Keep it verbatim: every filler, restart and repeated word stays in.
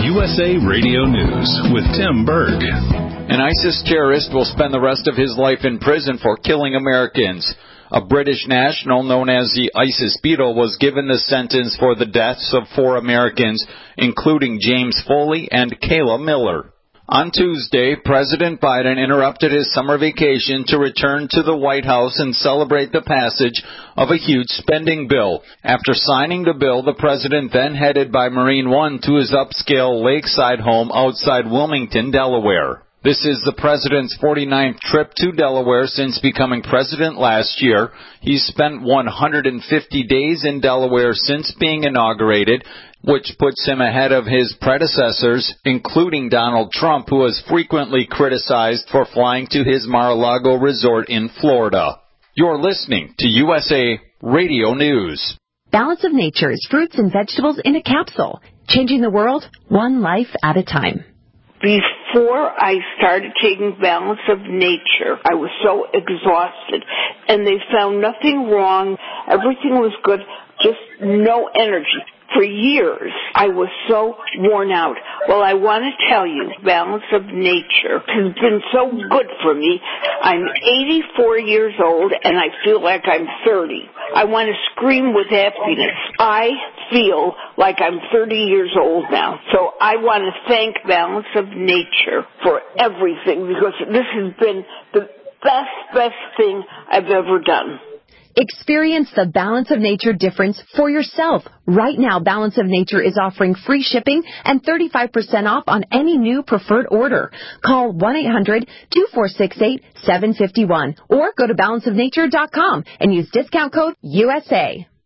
U S A Radio News with Tim Berg. An ISIS terrorist will spend the rest of his life in prison for killing Americans. A British national known as the ISIS Beetle was given the sentence for the deaths of four Americans, including James Foley and Kayla Miller. On Tuesday, President Biden interrupted his summer vacation to return to the White House and celebrate the passage of a huge spending bill. After signing the bill, the president then headed by Marine One to his upscale lakeside home outside Wilmington, Delaware. This is the president's forty-ninth trip to Delaware since becoming president last year. He's spent one hundred fifty days in Delaware since being inaugurated, which puts him ahead of his predecessors, including Donald Trump, who was frequently criticized for flying to his Mar-a-Lago resort in Florida. You're listening to U S A Radio News. Balance of Nature's fruits and vegetables in a capsule, changing the world one life at a time. Before I started taking Balance of Nature, I was so exhausted, and they found nothing wrong. Everything was good, just no energy. For years, I was so worn out. Well, I want to tell you, Balance of Nature has been so good for me. I'm eighty-four years old, and I feel like I'm thirty. I want to scream with happiness. I feel like I'm thirty years old now. So I want to thank Balance of Nature for everything, because this has been the best, best thing I've ever done. Experience the Balance of Nature difference for yourself. Right now, Balance of Nature is offering free shipping and thirty-five percent off on any new preferred order. Call one eight hundred two four six eight seven five one or go to balance of nature dot com and use discount code U S A.